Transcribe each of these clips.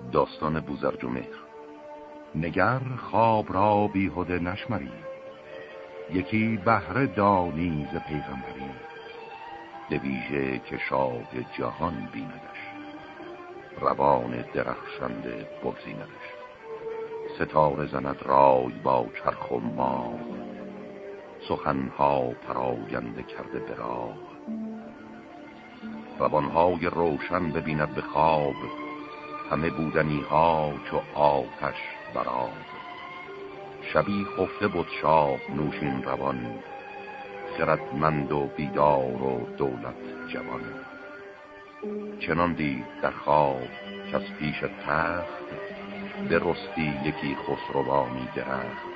داستان بوزرجمهر. نگر خواب را بیهوده نشمری، یکی بهره دانی ز پیغمبری. به ویژه که شاه جهان بیندش، روان درخشنده بگزیندش. ستاره زند رای با چرخ و ماه، سخنها پراگنده کرده به راه. روانهای روشن ببیند به خواب، همه بودنی ها چو آتش برآب. شبی خفته بود شاه نوشین روان، خردمند و بیدار و دولت جوان. چنان دید در خواب کز پیش تخت، به رستی یکی خسروانی درخت.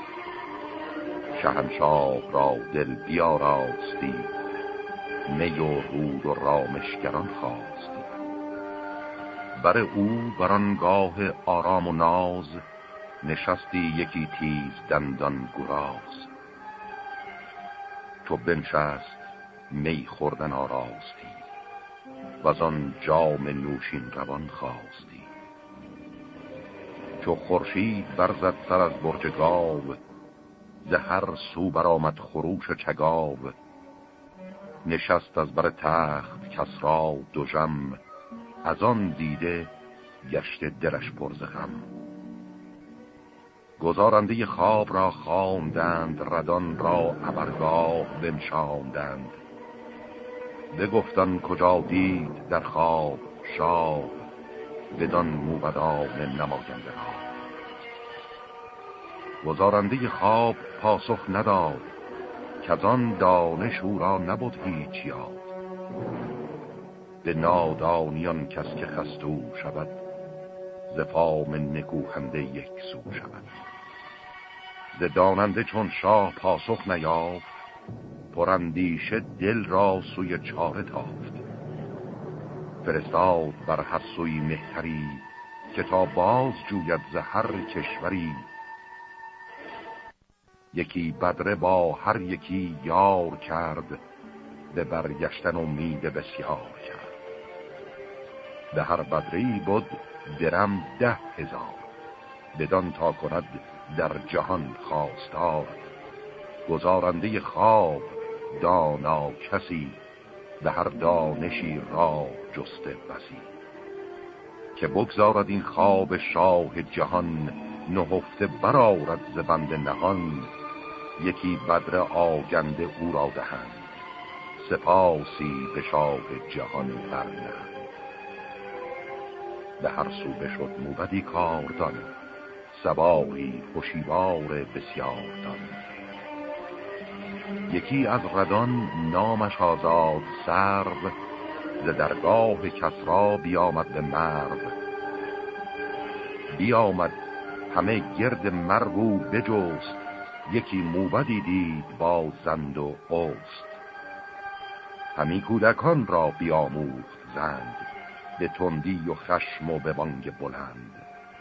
شهنشاه را دل بیاراستی، می و رود و رامشگران خواستی. بر او برانگاه آرام و ناز، نشستی یکی تیز دندان گراز. چو بنشست می خوردن آراستی، وزان جام نوشین روان خواستی. چو خورشید برزد سر از برج گاو، ز هر سو برآمد خروش چگاو. نشست از بر تخت کسری دژم، از آن دیده گشت دلش پر ز غم. گزارنده خواب را خواندند، ردان را ابرگاه بنشاندند. بگفتند کجا دید در خواب شاه، بدان موبدان نماینده را. گزارنده خواب پاسخ نداد، که آن دانش او را نبود هیچ یاد. به نادانیان کس که خستو شود، ز فام نکوهنده یک سو شود. ز داننده چون شاه پاسخ نیافت، پراندیشه دل را سوی چاره تافت. فرستاد بر هر سوی مهتری، که تا باز جوید ز هر کشوری. یکی بدره با هر یکی یار کرد، به برگشتن امید بسیار کرد. به هر بدری بود درم 10,000، بدان تا کند در جهان خواستار. گزارنده خواب دانا کسی، به هر دانشی راه جسته بسی. که بگذارد این خواب شاه جهان، نهفته برآرد ز بند نهان. یکی بدر آگنده او را دهند، سپاسی به شاه جهان برنهند. به هر سو بشد موبدی کاردان، سواری هوشیوار بسیار دان. یکی از ردان نامش آزاد سرو، ز درگاه کسری بیامد به مرو. بیامد همه گرد مرو بجست، یکی موبدی دید با زند و اوست. همی کودکان را بیاموخت زند، به تندی و خشم و به بانگ بلند.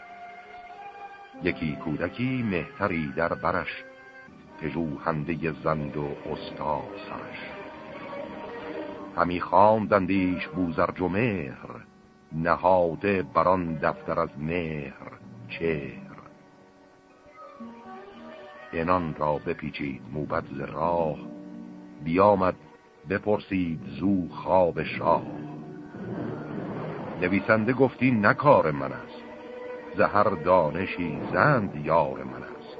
یکی کودکی مهتری در برش، پژوهنده زند و استا سرش. همی خواندندیش بوزرجمهر، نهاده بران دفتر از مهر چهر. اینان را بپیچید موبد ز راه، بیامد بپرسید زو خواب شاه. نویسنده گفتی نه کار من است، ز هر دانشی زند یار من است.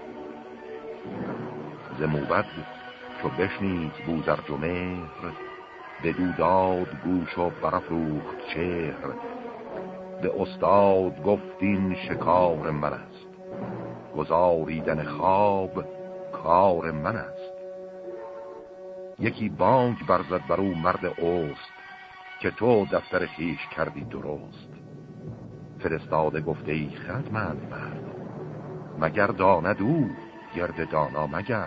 ز موبد چو بشنید بوزرجمهر، بدو داد گوش و برافروخت چهر. به استاد گفتین شکار من است، گزاریدن خواب کار من است. یکی بانگ برزد بر او مرد اوست، که تو دفتر خویش کردی درست. فرستاده گفته ای خردمند مرد، مگر داند او گرد دانا مگرد.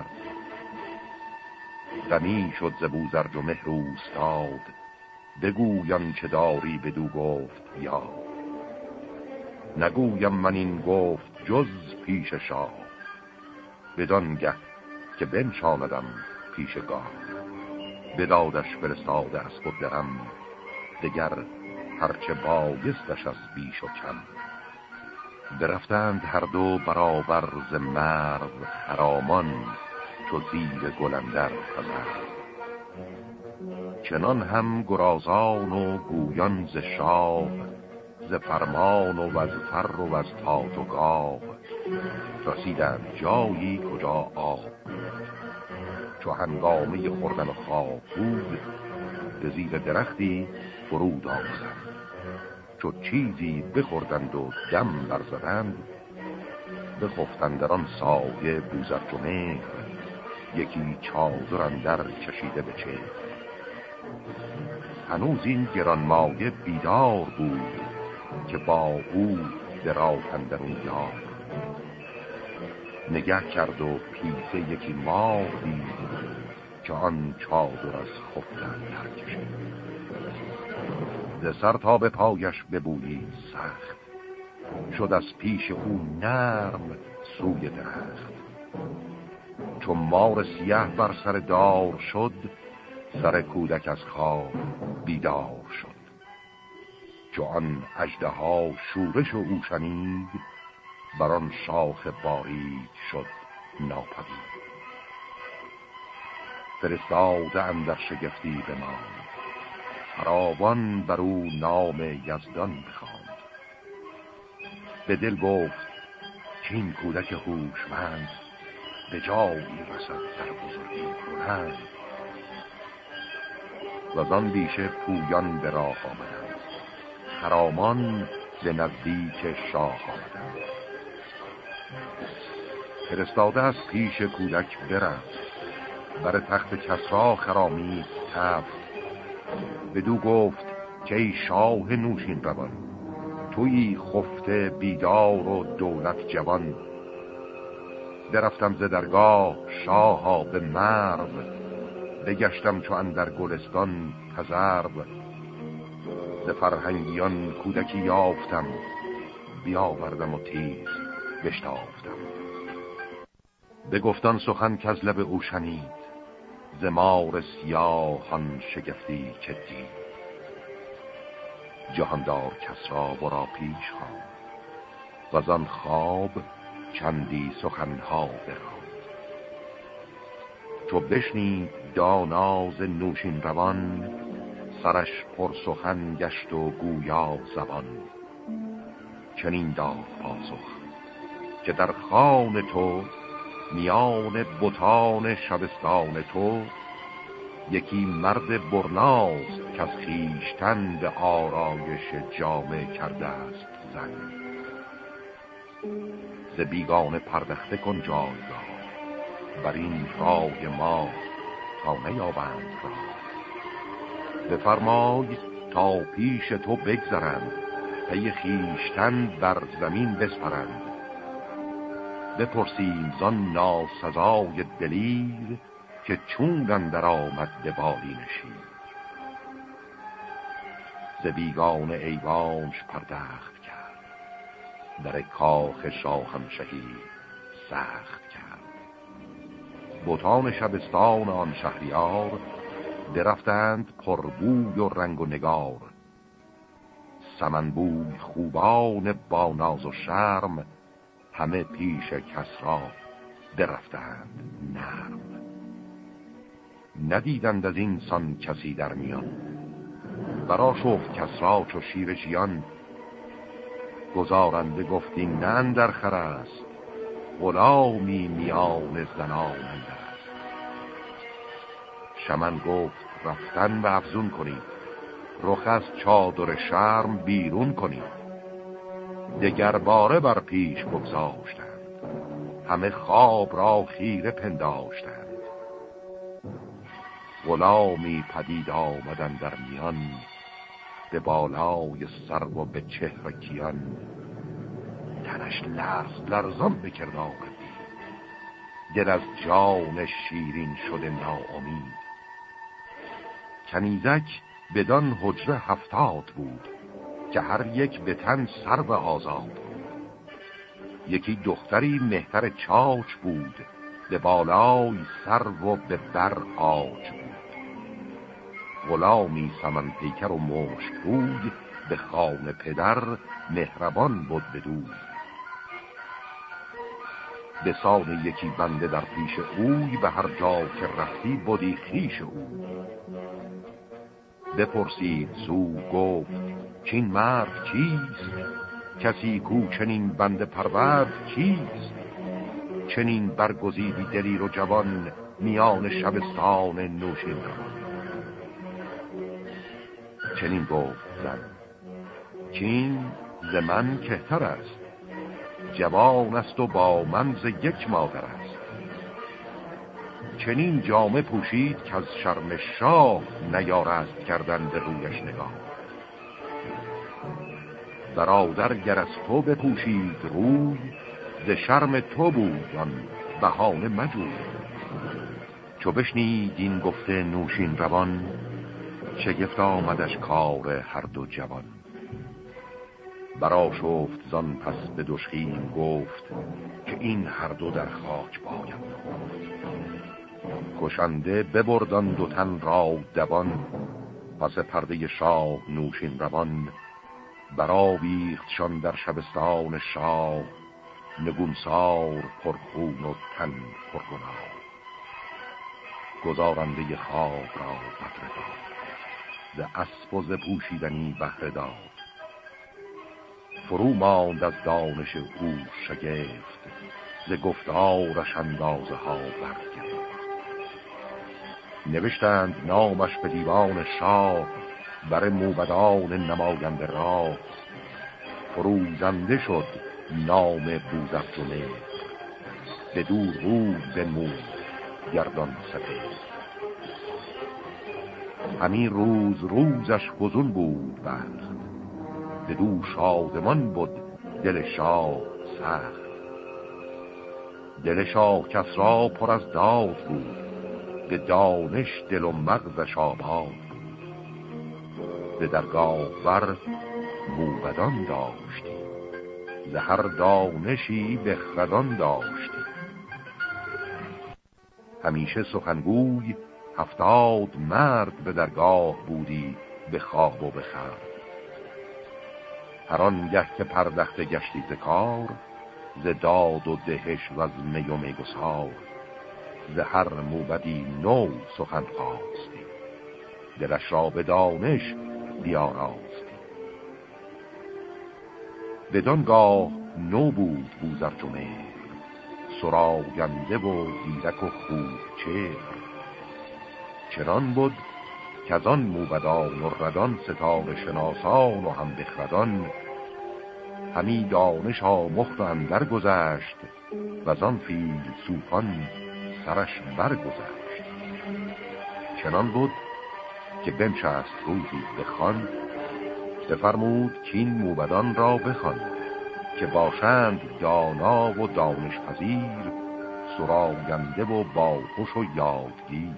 غمی شد ز بوزرجمهر اوستاد، بگویم چه داری بدو گفت یاد. نگویم من این گفت جز پیش شاه، بدانگه که بنشاندم پیشگاه. بدادش فرستاده از خود درم، دگر هرچه بایستش از بیش و کم. برفتند هر دو برابر ز مرو خرامان، چو زیر گل اندر خزر. چنان هم گرازان و گویان ز شاه، ز فرمان و از فر و از تاج و گاه. رسیدند جایی کجا آب بود، چو هنگامه خوردن و خواب بود. به زیر درختی فرود آمدند، چو چیزی بخوردند و دم برزدند. بخفتند در آن سایه بوزرج و مهر، یکی چادر اندر کشیده به چهر. هنوز این گرانمایه بیدار بود، که با او دراه اندرون یار. نگه کرد و پیسه یکی مار دید، که آن چادر از خفتن در کشید. ز سر تا به پایش ببویید سخت، شد از پیش او نرم سوی درخت. چون مار سیه بر سر دار شد، سر کودک از خواب بیدار شد. چو آن اژدها شورش او شنید، بر آن شاخ باریک شد ناپدید. فرستاده اندر شگفتی بماند، فراوان بر او نام یزدان بخواند. به دل گفت که این کودک هوشمند، به جایی رسد در بزرگی کنند. و آن بیشه پویان به راه آمدند، خرامان به نزدیک شاه آمدند. فرستاده از پیش کودک برفت، بر تخت کسری خرامید تفت. بدو گفت که ای شاه نوشین روان، تویی خفته بیدار و دولت جوان. برفتم ز درگاه شاها به مرو، بگشتم چو اندر گلستان تذرو. ز فرهنگیان کودکی یافتم، بیاوردم و تیز بشتافتم. بگفتان سخن کز لب او شنید، ز مار سیاهان شگفتی که دید. جهاندار کسری ورا پیش خواند، وزان خواب چندی سخنها براند. چو بشنید دانا ز نوشین روان، سرش پر سخن گشت و گویا زبان. چنین داد پاسخ که در خان تو، میان بتان شبستان تو، یکی مرد برناست که از خویشتن به آرایش جامه کرده است زن. ز بیگانه پردخته کن جایگاه، بر این رای ما تا نیابند راه. بفرمای تا پیش تو بگذرند، پی خویشتن بر زمین بسپرند. بپرسیم زان ناسزای دلیر، که چون اندر آمد به بالین شیر. ز بیگانه ایوانش پردخت کرد، در کاخ شاهنشهی سخت کرد. بتان شبستان آن شهریار، درفتند پربوی و رنگ و نگار. سمنبوی خوبان با ناز و شرم، همه پیش کسری درفتند نرم. ندیدند از این سان کسی در میان، برا شفت کسری چو شیر ژیان. گزارنده گفتی نه اندر خور است، غلامی میان زنان اندر است. شمن گفت رفتن و افزون کنید، رخ از چادر شرم بیرون کنید. دگر باره بر پیش بگذاشتند، همه خواب را خیره پنداشتند. غلامی پدید آمدن در میان، به بالای سرو و به چهر کیان. تنش لرزان به کردار دید، دل از جان شیرین شده ناامید. کنیزک بدان حجره 70 بود، که هر یک به تن سرو آزاد بود. یکی دختری مهتر چاچ بود، به بالای سرو و به بر عاج بود. غلامی سمن پیکر و مشک روی، به خانه پدر مهربان بود بدو. به سان یکی بنده در پیش اوی، به هر جا که رفتی بودی خویش او. بپرسید زو گفت چین مرد چیست؟ کسی کو چنین بنده پرورد چیست؟ چنین برگزیدی دلیر و جوان، میان شبستان نوشین روان. چنین گفت زن چین ز من کهتر است، جوان است و با من ز یک مادر است. چنین جامه پوشید که از شرم شاه، نیارست کردن به رویش نگاه. برادر گر از تو بپوشید روی، ز شرم تو بود آن بهانه مجوی. چو بشنید این گفته نوشین روان، شگفت آمدش کار هر دو جوان. برآشفت زان پس به دژخیم گفت، که این هر دو در خاک باید نهفت. کشنده ببردان دو تن را دوان، پس پرده شاه نوشین روان. برآویختشان در شبستان شاه، نگونسار پرخون و تن پرگناه. گزارنده خواب را قدر داد، ز اسب و ز پوشیدنی بهره داد. فرو ماند از دانش او شگفت، ز گفتارش اندازه ها برگرفت. نوشتند نامش به دیوان شاه، بر موبدان نماینده راه. فروزنده شد نام بوزرجمه، بدو روی بنمود گردان سپهر. همین روزش فزون بود بخت، بدو شادمان بود دل شاه سخت. دل شاه کسری پر از داد بود، به دانش دل و مغزش آباد. به درگاه بر موبدان داشتی، ز هر دانشی بخردان داشتی. همیشه سخنگوی 70 مرد، به درگاه بودی به خواب و به خورد. هر آنگه که پردخته گشتی ز کار، ز داد و دهش و از می و میگسار. ز هر موبدی نو سخن خواستی، دلش را به دانش بیاراستی. بدانگاه نو بود بوزرجمهر، سراینده و زیرک و خوب چهر. چنان بود که از آن موبدان و ردان، ستاره شناسان و هم بخردان. همی دانش آموخت و اندر گذشت، و از آن فیلسوفان سرش برگذشت. چنان بود که بنشست روزی بخوان، بفرمود که این موبدان را بخوان. که باشند دانا و دانش پذیر، سراینده و باهوش و یادگیر.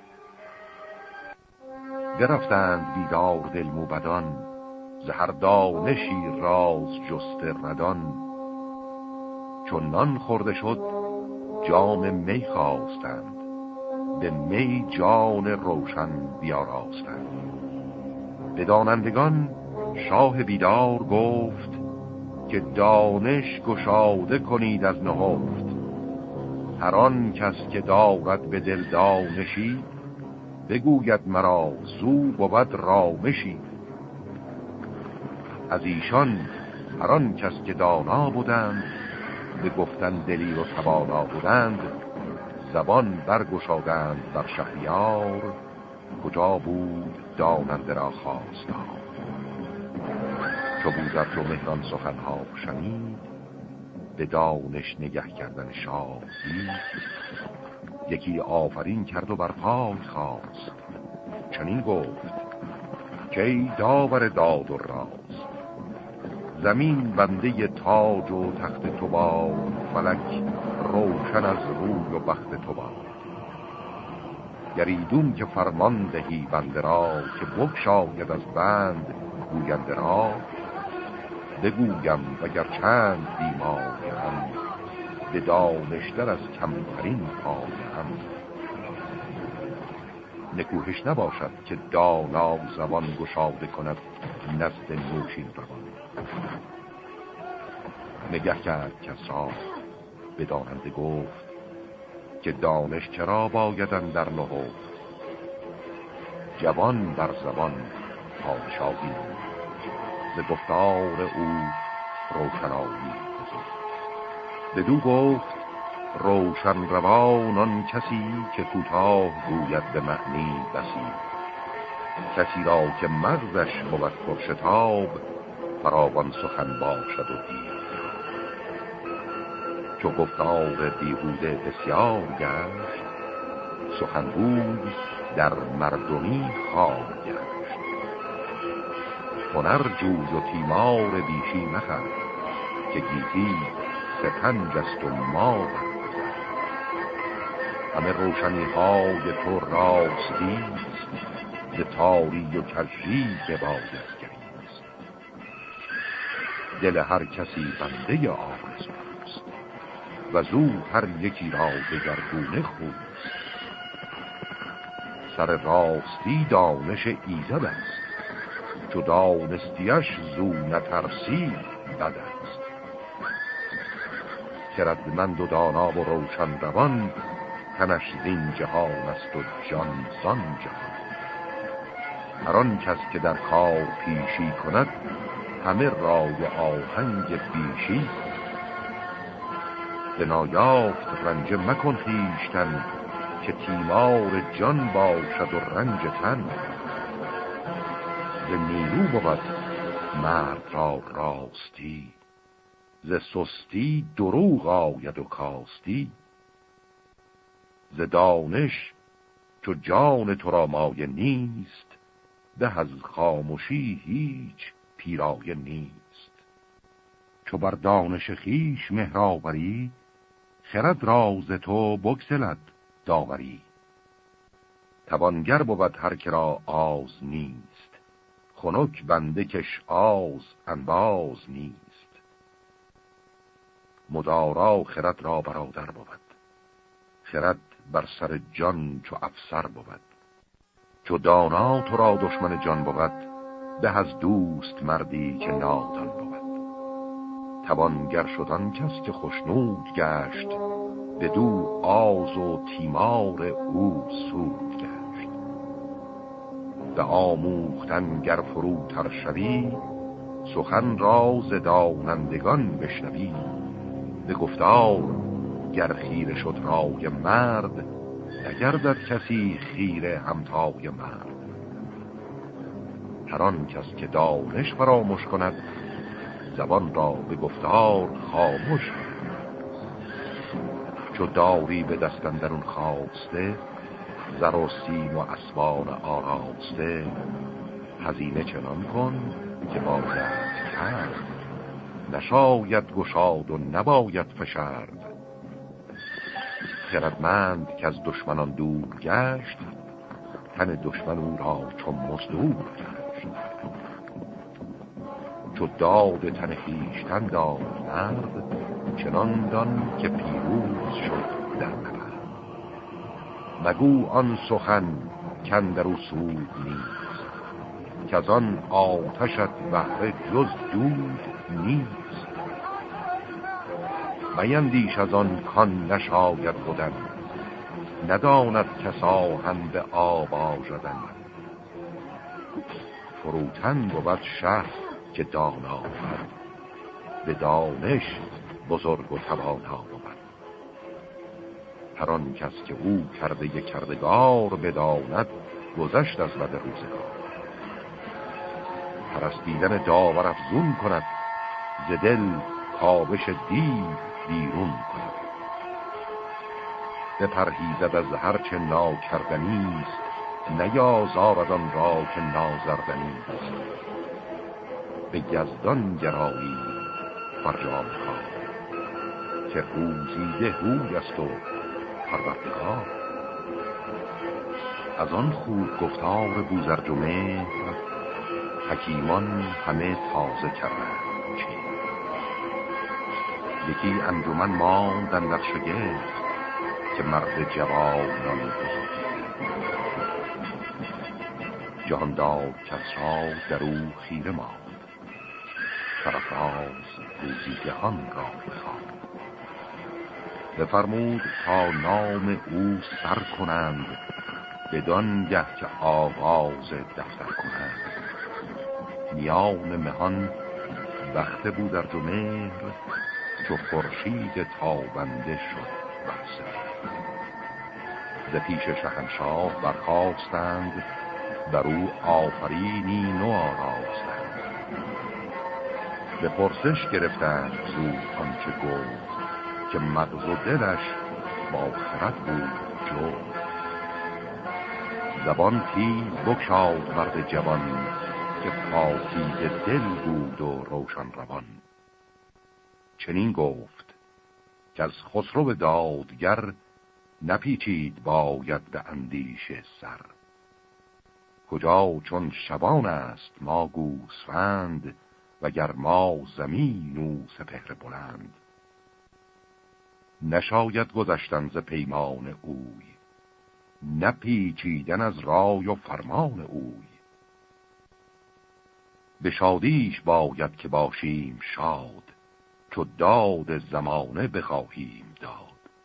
برفتند بیدار دل موبدان، ز هر دانشی راز جست ردان. چون نان خورده شد جام می خواستند، به می جان روشن بیاراستند. به دانندگان شاه بیدار گفت، که دانش گشاده کنید از نهفت. هر آن کس که دارد به دل دانشی، بگوید مرا زو بود رامشی. از ایشان هر آن کس که دانا بودند، به گفتن دلیر و توانا بودند. زبان برگشادند بر شهریار، کجا بود داننده را خواستار. چو بوزرجمهر سخنها شنید، به دانش نگه کردن شاه دید. یکی آفرین کرد و بر پای خواست، چنین گفت که ای داور داد و راست. زمین بنده تاج و تخت تو باد، فلک روشن از روی و بخت تو باد. گریدون که فرمان دهی بنده را، که بگشاید از بند گوینده را. بگویم وگر چند بیماریم، به دانشتر از کمترین پایم. نکوهش نباشد که دانا زبان گشاده کند، نزد نوشین روان. نگه کرد کسرا به داننده گفت که دانش چرا بایدن در نهفت. جوان بر زبان پادشاهی ز گفتار او روشنایی گزید. بدو گفت روشن روان آن کسی که کوتاه گوید به معنی بسی. کسی را که مغزش بود پرشتاب فراوان سخن باشد و دیر. چو گفتار بیهوده بسیار گشت سخنگوی در مردمی خوار گشت. هنر جوی و تیمار بیشی مخر که گیتی سپنج است و ما برگذر. همه روشنی های تو راستیست ز تاری و کجی بباید گریست. دل هر کسی بنده آرزوست و زو هر یکی را دگرگونه خوست. سر راستی دانش ایزد است چو دانستیش زو نترسی بد است. خردمند و دانا و روشن روان تنش زین جهان است و جان زان جهان. هر آن کس که در کار پیشی کند همه رای آهنگ بیشی. به نایافت رنج مکن خویشتن که تیمار جان باشد و رنج تن. ز نیرو بود مرد را راستی ز سستی دروغ آید و کاستی. ز دانش چو جان تو را مایه نیست به از خاموشی هیچ پیرایه نیست. چو بر دانش خویش مهر آوری خرد راز تو بگسلد داوری. توانگر بود هر که را آز نیست خنک بنده کش آز انباز نیست. مدارا خرد را برادر بود خرد بر سر جان چو افسر بود. چو دانا تو را دشمن جان بود به از دوست مردی که نادان بود. توانگر شدن کس که خشنود گشت بدو آز و تیمار او سود گشت. به آموختن گر فروتر شوی سخن راز دانندگان بشنوی. به گفتار گر خیره شد رای مرد نگردد کسی خیره همتای مرد. هر آن کس که دانش فراموش کند زبان را به گفتار خاموش کند. چو داری به دست اندرون خواسته زر و سیم و اسبان آراسته. هزینه چنان کن که باید کرد نشاید گشاد و نباید فشرد. خردمند که از دشمنان دور گشت تن دشمن او را چون مزدور گشت. چو داد تن خویشتن داد مرد چنان دان که پیروز شد در نبرد. مگو آن سخن کاندرو سود نیست که از آن آتشت بهره جز دود نیست. میندیش از آن کان نشاید بودن نداند کسا هم به آب آژدن. فروتن بود شه که دانا بود به دانش بزرگ و توانا بود. هر آن کس که او کرده کردگار بداند گذشت از بد روزگار. پرستیدن داور افزون کند ز دل کاوش دیو بیرون کند. بپرهیزد از هرچه ناکردنیست نیازارد آن را که نازردنیست. به یزدان گرایی فرجام کار که روزیده هوی است و پروردگار. از آن خوب گفتار بوزرجمهر حکیمان همه تازه کردند. یکی انجمن ماندن در شگفت که مرد جوانان بزرگی. جهاندار کسری در او خیره ماند، سرافراز روزی جهان را بخواند. بفرمود تا نام او سر کنند، بدانگه که آغاز دفتر کنند. میان مهان بخت بودرجمهر، چو خورشید تابنده شد بر سپهر. ز پیش شهنشاه برخاستند، بر او آفرینی نو آراستند. به پرسش گرفتند زو آنچه گفت، که مغز و دلش با خرد بود جفت. زبان تیز بگشاد مرد جوان، که پاکیزه دل بود و روشن روان. چنین گفت که از خسرو دادگر، نپیچید باید به اندیشه سر. کجا چون شبان است ما گوسفند، وگر ما زمین و سپهر بلند. نشاید گذشتن ز پیمان اوی، نپیچیدن از رای و فرمان اوی. به شادیش باید که باشیم شاد، چو داد زمانه بخواهیم داد.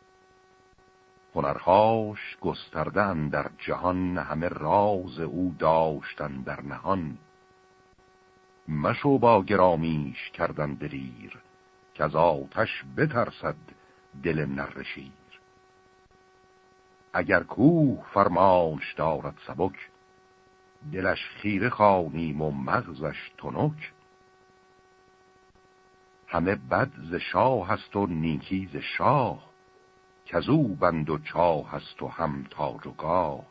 هنرهاش گستردن در جهان، همه راز او داشتن در نهان. مشو با گرامیش کردن دلیر، که از آتش بترسد دل نره شیر. اگر کوه فرمانش دارد سبک، دلش خیره خوانیم و مغزش تنک. همه بد ز شاه است و نیکی ز شاه، کزو بند و چاه است و هم تاج و گاه.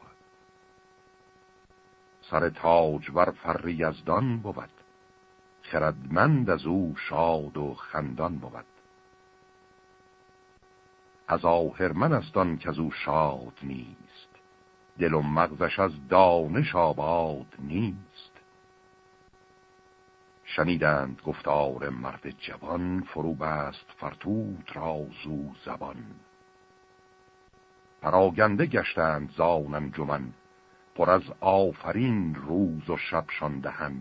سر تاجور فر یزدان بود، خردمند از او شاد و خندان بود. از آهرمن است آن کزو شاد نیست، دل و مغزش از دانش آباد نیست. شنیدند گفتار مرد جوان، فرو بست فرتوت را زو زبان. پراگنده گشتند زان انجمن، پر از آفرین روز و شبشان دهن.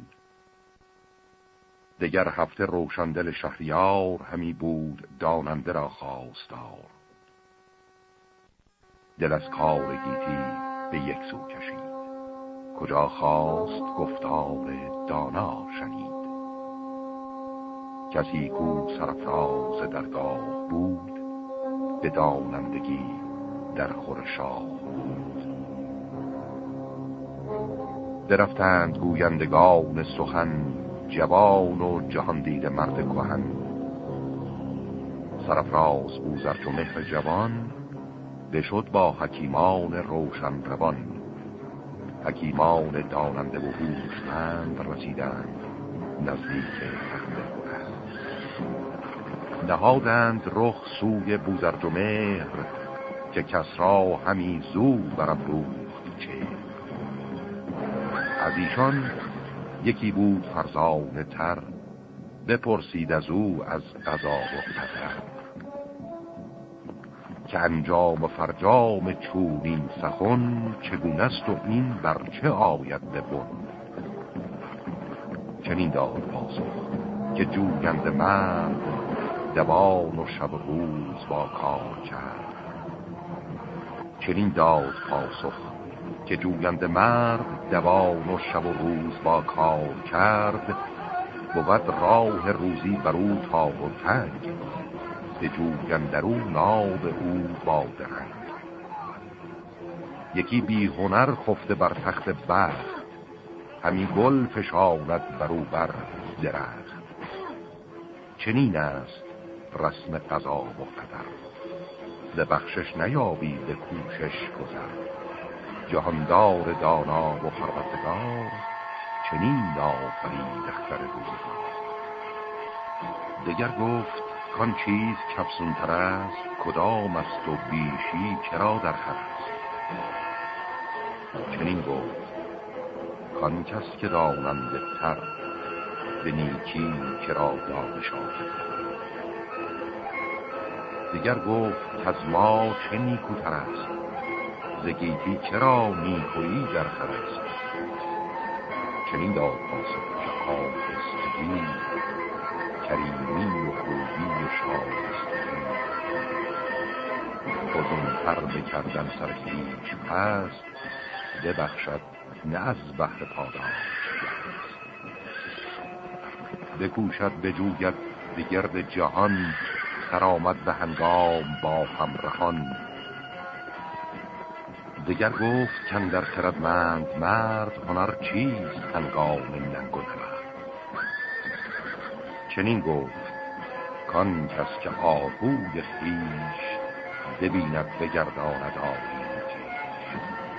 دگر هفته روشندل شهریار، همی بود داننده را خواستار. دل از کار گیتی به یک سو کشید، کجا خواست گفتار دانا شنید. کسی کو سرفراز درگاه بود، به دانندگی در خور شاه بود. درفتند گویندگان سخن، جوان و جهان دیده مرد کهن. سرفراز بوزرجمهر جوان، بشد با حکیمان روشن روان. حکیمان داننده و هوشمند، رسیدند نزدیک تخت بلند. نهادند رخ سوی بوزرجمهر، که کسری همی زو برافروخت چهر. از ایشان یکی بود فرزانه تر، بپرسید از او از قضا و قدر. که انجام و فرجام چونین سخن، چگونه است و این بر چه آید ببن. چنین داد پاسخ که جوینده مرد، دوان و شب و روز با کار کرد. چنین داد پاسخ که جوینده مرد، دوان و شب و روز با کار کرد. بود راه روزی بر او تاب و تنگ، به جویندرو ناب او با درنگ. یکی بی هنر خفته بر تخت بخت، همی گل فشاند بر او بر درخت. چنین است رسم قضا و قدر، ز بخشش نیابی به کوشش گذر. جهاندار دانا و پروردگار، چنین آفرید اختر روزگار. دگر گفت کان چیز کفسون تر است، کدام است و بیشی کرا در خور است. چنین گفت کان کس که داننده تر، به نیکی کرا دانش آفرید. دگر گفت که از ما چه نیکوتر است، ز گیتی چرا نیکویی در خور است. چنین داد پاسخ که آهستگی کریمی و خوبی و شایستگی فزونتر بکردن سر خویش پست ببخشد نه از بهر پاداش بکوشد بجوید به گرد جهان سرآمد به هنگام با همرهان دگر گفت کاندر خردمند مرد هنر چیست هنگام ننگ و نبرد چنین گفت کان کس که آهوی خویش ببیند بگرداند آیین خویش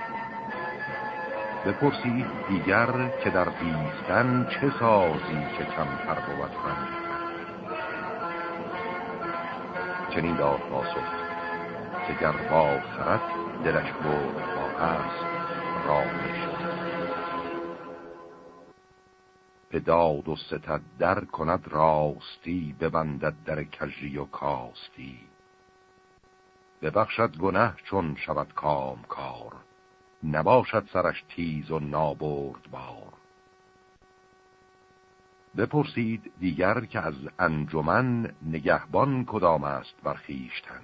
بپرسید دیگر که در پیستن چه سازی که کمتر بود من چنین داد پاسخ که گر با خرد دلش برد با هست رامش به داد و ستد در کند راستی ببندد در کژی و کاستی ببخشد گنه چون شود کام کار نباشد سرش تیز و نابرد بار بپرسید دیگر که از انجمن نگهبان کدام است بر خویشتن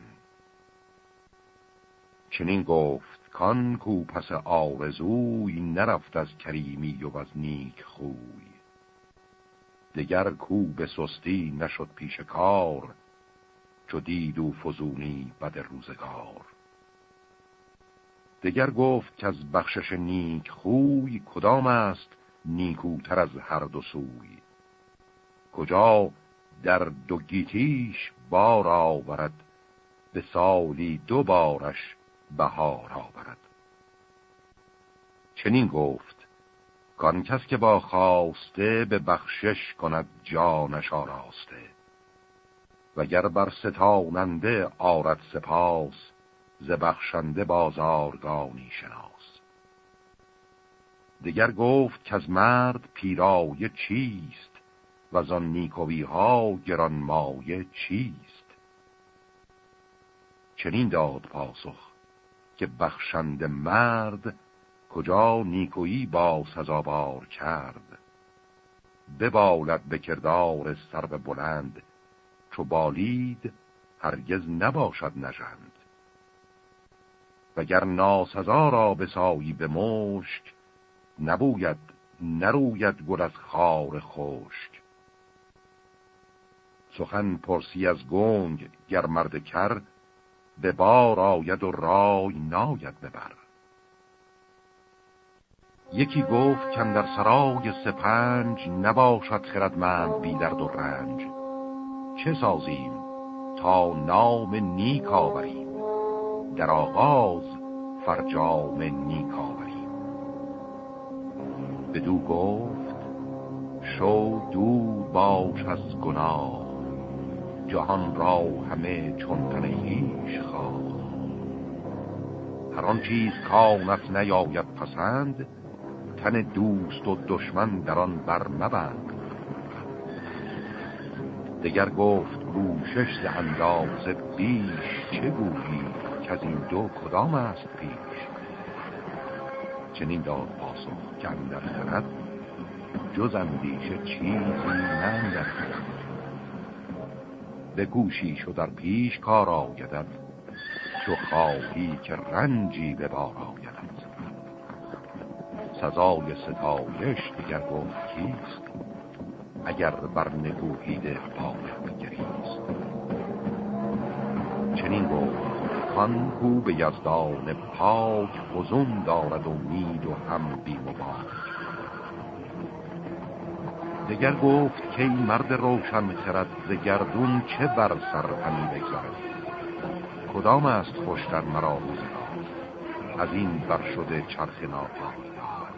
چنین گفت کان کو پس آرزوی نرفت از کریمی و از نیک خوی دگر کو به سستی نشد پیش کار چو دید و فزونی بد روزگار دگر گفت که از بخشش نیک خوی کدام است نیکوتر از هر دو سوی کجا در دو گیتیش بار آورد به سالی 2 بارش بهار آورد چنین گفت کان کس که با خواسته به بخشش کند جانش آراسته وگر بر ستاننده آرد سپاس ز بخشنده بازارگانی شناس دگر گفت که از مرد پیرایه چیست و از آن نیکویی ها گران مایه چیست چنین داد پاسخ که بخشنده مرد کجا نیکویی با سزاوار کرد ببالد به کردار سرو بلند چو بالید هرگز نباشد نژند وگر ناسزا را بسایی به مشک نروید گل از خار خشک سخن پرسی از گنگ گر مرد کر به بار آید و رای ناید ببر یکی گفت که در سرای سپنج نباشد خردمند بی درد و رنج چه سازیم تا نام نیک آوریم در آغاز فرجام نیک آوریم بدو گفت شو دور باش از گناه جهان را همه چون تن خویش خواه هر آن چیز کانت نیاید پسند تن دوست و دشمن در آن بر مبند دگر گفت کوشش ز اندازه بیش چه گویی که از این 2 کدام است پیش چنین داد پاسخ که اندر خرد جز اندیشه چیزی نه اندر خرد بکوشیش و در پیش کار آیدت چو خواهی که رنجی به بار آیدت سزای ستایش دیگر گفت کیست اگر بر نکوهیده باید گریست چنین گفت کان کو به یزدان پاک فزون دارد امید و هم بیم و باک دگر گفت که این مرد روشن خرد ز گردون چه بر سر همی بگذارد کدام است خوشتر مرا روزگار از این بر شده چرخ ناپایدار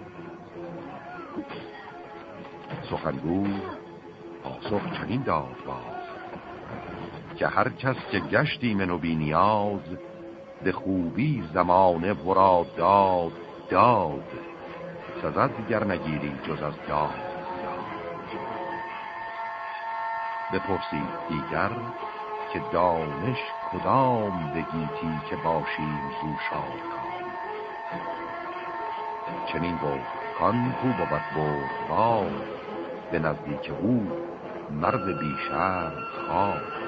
سخنگو پاسخ چنین داد باز که هر کس که گشتی من و بی نیاز به خوبی زمانه ورا داد سزد گر نگیری جز از داد بپرسید دیگر که دانش کدام بگیتی که باشیم زو شادکام چنین گفت کان کو بود بردبار به نزدیک او مرد بیشرم خواه.